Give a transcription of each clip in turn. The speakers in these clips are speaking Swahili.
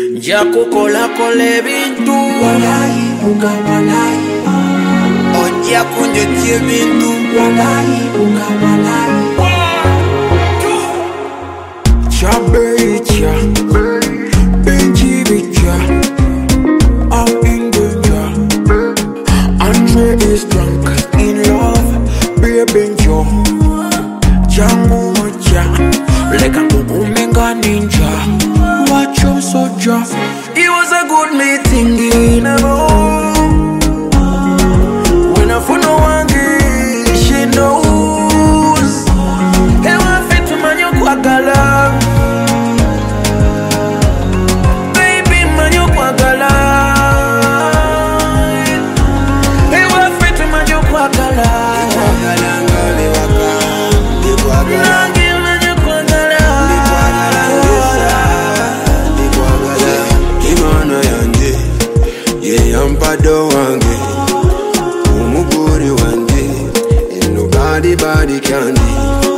Jako kola kole bintu Walai, uga walai. Odia kunje tie bintu Walai, uga walai. Chabecha, Benji Bicha, I'm in danger. Andre is drunk, in love, baby Joe. Jango Macha, Leka Kukumenga Ninja. Watch your soldier. It was a good meeting in a room. When I phone no one she knows. They want fit to man you kwagala. Baby man you kwagala. They want fit to man you kwagala. Yampado wange, umuguri wange, and nobody can be.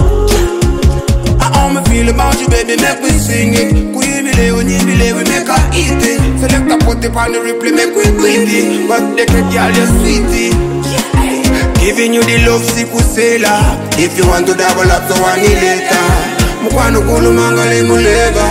How me feel about you, baby, make we sing it. We make her eat it. Select a put it on the replay, make we quit it. But they can girl, you sweetie. Giving you the love, siku sela. If you want to double up, so one later. Mukwano kulu mangale mulega.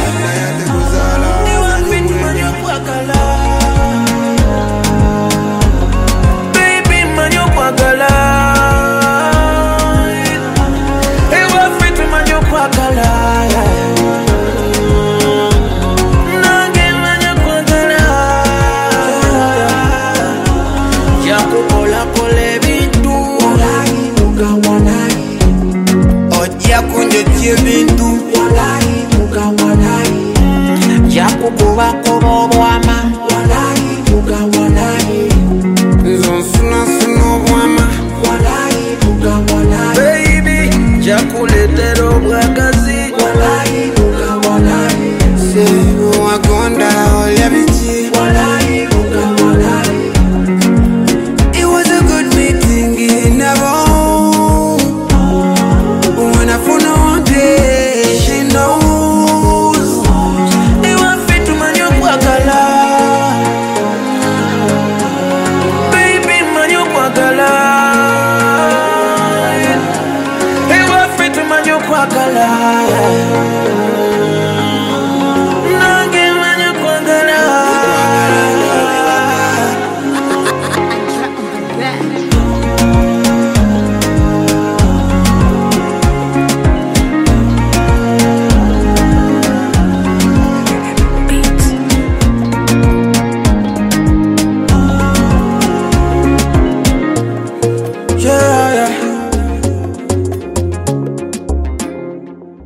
Bintu Walai, uga walai. Jakukuwa kurobwama Walai, uga walai. Zonsuna wama. Walai, uga walai. Baby, jakuletero bwagazi Walai, uga walai. Say, oh, I go